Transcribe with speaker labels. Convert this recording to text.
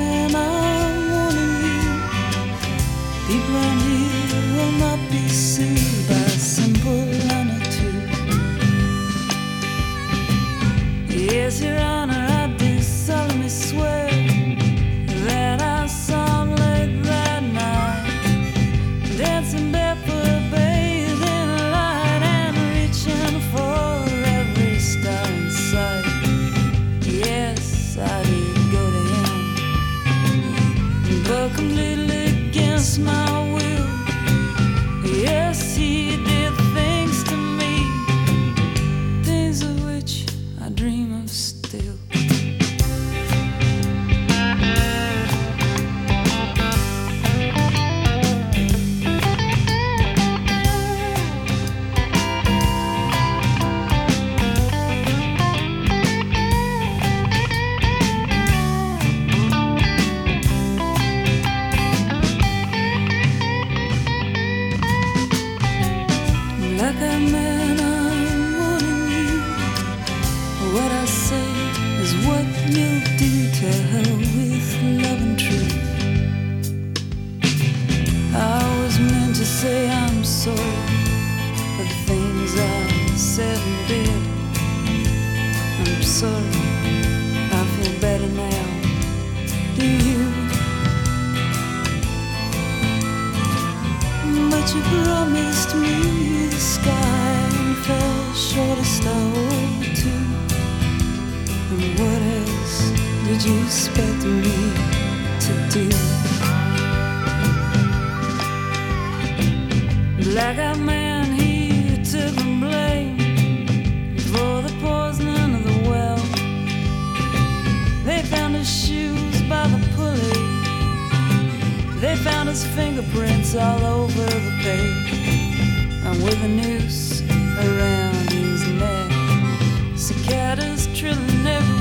Speaker 1: man, I'm warning you. People around here will not be soothed by a simple line or two. Yes, Your Honor, I do solemnly swear that I saw him late that night, dancing barefoot, bathed in light, and reaching for every star in sight. Yes, I did go to him, but completely against my will. Yes, he did things to me, things of which I dream of still. Like a man, I'm warning you. What I say is what you'll do. To hell with love and truth. I was meant to say I'm sorry for the things I said and did. I'm sorry, I feel better now. Do you? But you promised me the sky and fell short a star or two. And what else did you expect me to do? Black-eyed man, he took the blame for the poisoning of the well. They found his shoes by the pulley. They found his fingerprints all over the page, and with a noose around his neck, cicadas trilling everywhere.